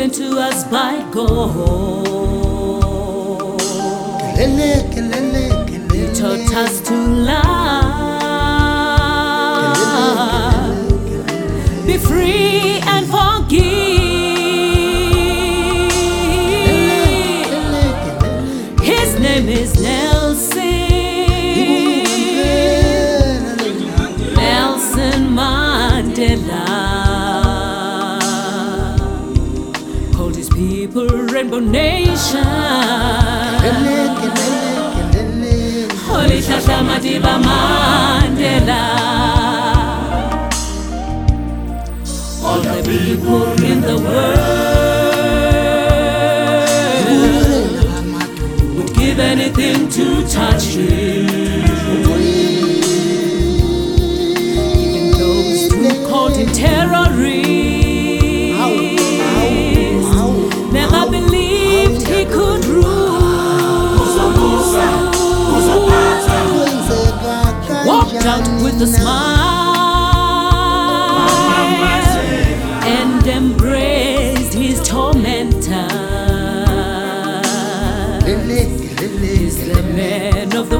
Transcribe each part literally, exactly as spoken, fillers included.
given to us by God. He taught us to love, be free and forgive. His name is Nelson, Nelson Mandela. Called his people Rainbow Nation. Holy Tata Madiba Mandela. All the people in the world would give anything to touch him. Even those who called him terrorist never believed he could rule. Walked out with a smile and embraced his tormentor. He's the man of the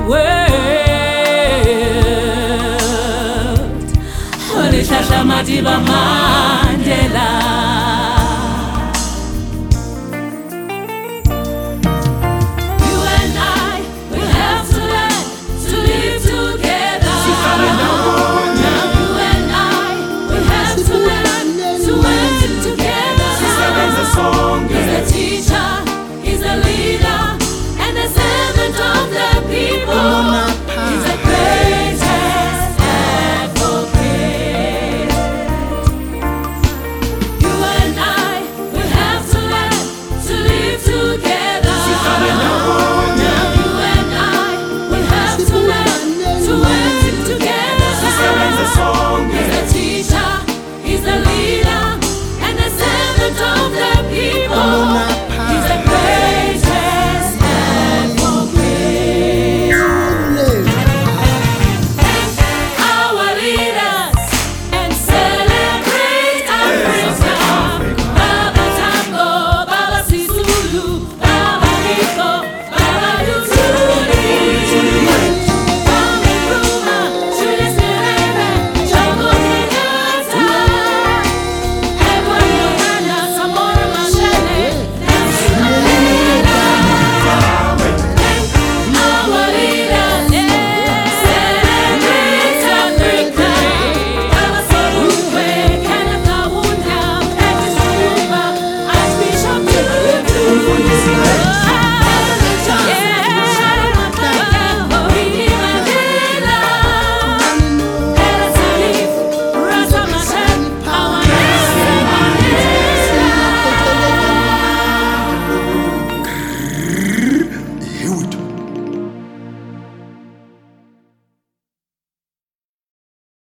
world. Holy Tata Madiba Mandela.